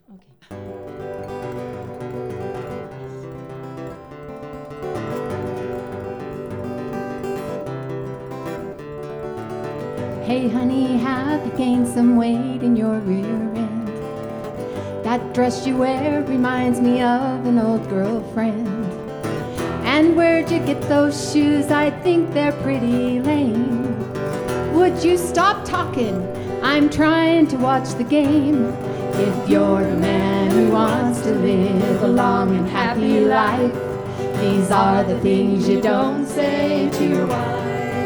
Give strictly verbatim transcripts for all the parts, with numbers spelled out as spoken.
Okay. Hey honey, have you gained some weight in your rear end? That dress you wear reminds me of an old girlfriend. And where'd you get those shoes? I think they're pretty lame. Would you stop talking? I'm trying to watch the game. If you're a man who wants to live a long and happy life, these are the things you don't say to your wife.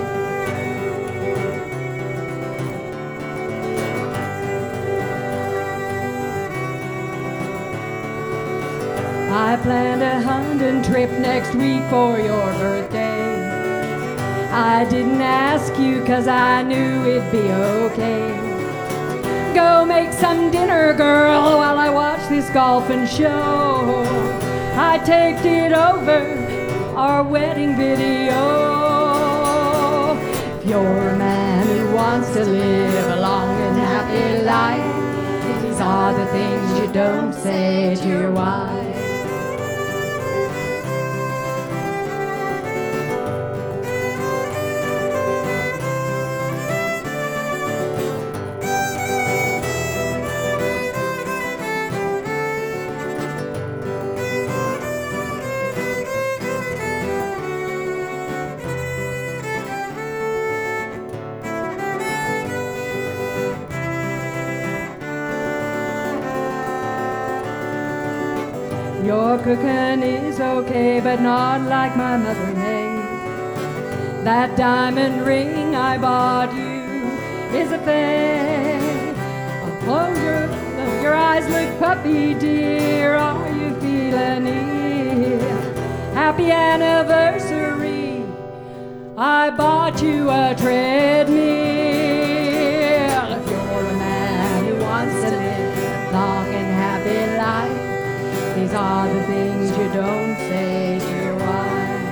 I planned a hunting trip next week for your birthday. I didn't ask you 'cause I knew it'd be okay. Go make some dinner, girl, while I watch this golfing show. I taped it over our wedding video. If you're a man who wants to live a long and happy life, these are the things you don't say to your wife. Your cooking is okay, but not like my mother made. That diamond ring I bought you is a fake. Oh, close your, your eyes look puppy, dear. Are you feeling it? Happy anniversary. I bought you a treadmill. If you're a man who wants to live a long and happy life, these are the things you don't say to your wife.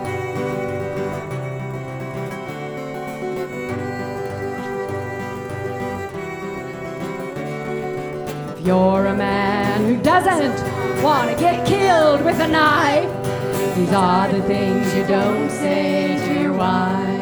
If you're a man who doesn't want to get killed with a knife, these are the things you don't say to your wife.